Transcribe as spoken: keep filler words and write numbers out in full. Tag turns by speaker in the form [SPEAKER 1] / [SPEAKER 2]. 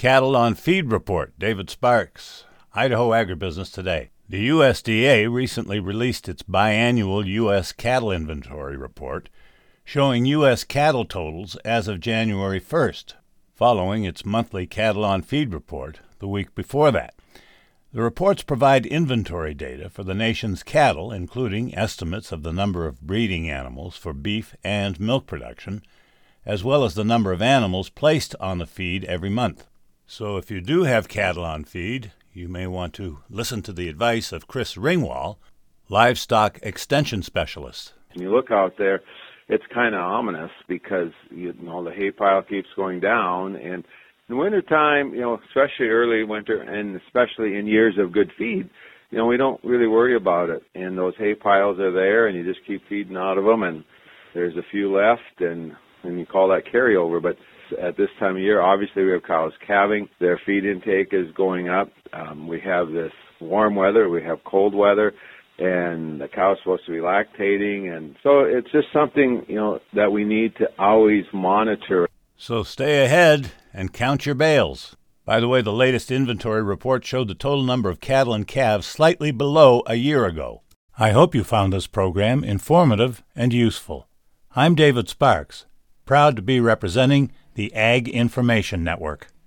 [SPEAKER 1] Cattle on Feed Report. David Sparks, Idaho Agribusiness Today. The U S D A recently released its biannual U S cattle inventory report, showing U S cattle totals as of January first, following its monthly Cattle on Feed report the week before that. The reports provide inventory data for the nation's cattle, including estimates of the number of breeding animals for beef and milk production, as well as the number of animals placed on the feed every month. So if you do have cattle on feed, you may want to listen to the advice of Chris Ringwald, livestock extension specialist.
[SPEAKER 2] When you look out there, it's kind of ominous because, you know, the hay pile keeps going down. And in wintertime, you know, especially early winter and especially in years of good feed, you know, we don't really worry about it. And those hay piles are there, and you just keep feeding out of them, and there's a few left, and, and you call that carryover. But at this time of year, obviously we have cows calving. Their feed intake is going up. Um, we have this warm weather. We have cold weather. And the cow's supposed to be lactating. And so it's just something, you know, that we need to always monitor.
[SPEAKER 1] So stay ahead and count your bales. By the way, the latest inventory report showed the total number of cattle and calves slightly below a year ago. I hope you found this program informative and useful. I'm David Sparks, proud to be representing the Ag Information Network.